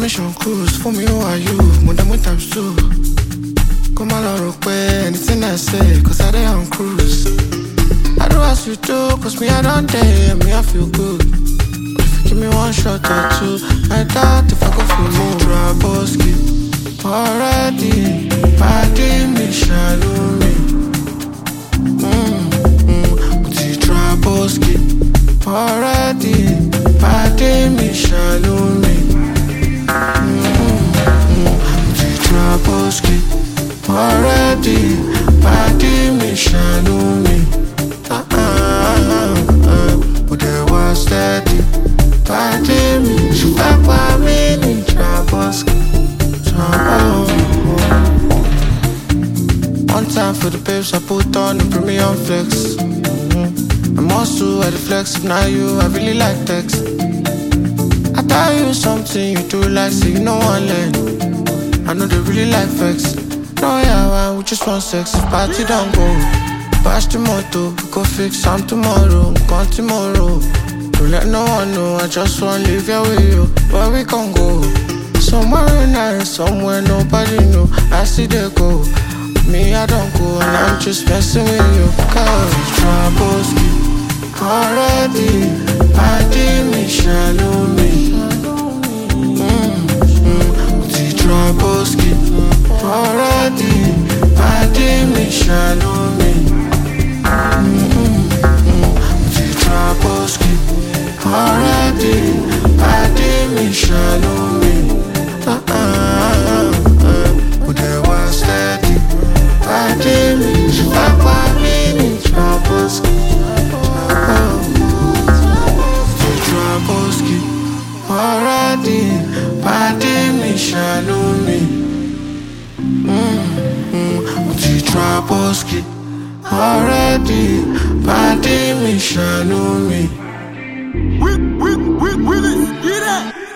mission cruise for me, who are you? More than one times two. Come along, pay anything I say, cause I dey on cruise. I do as you do, cause me I don't dare, me I feel good. But if you give me one shot or two, I doubt if I go feel more. Traboski, already, body me, shallow me. Traboski, already, body me, shallow me. Traboski, already, body me, shallow me. But there was steady, body me, she back by me, in Traboski. One time for the babes, I put on the premium flex. I'm also at the flex, if not you, I really like text. I tell you something you do like, so you know one leg. I know they really like vex. No, yeah, we just want sex, if party don't go. Bash the moto, we go fix some tomorrow, gone tomorrow. Don't let no one know, I just want to live here with you. Where we can go? Somewhere nice, somewhere nobody know. I see they go. Me, I don't go, and I'm just messing with you. Cause Traboski, already, body me, shallow me. Traboski, already, body me, shallow me. Traboski, already, body me, shallow me. But there was steady, body me, back me, Traboski. Traboski, already, body me, shallow me. Traboski, already, body me, shallow me. Willis, get it!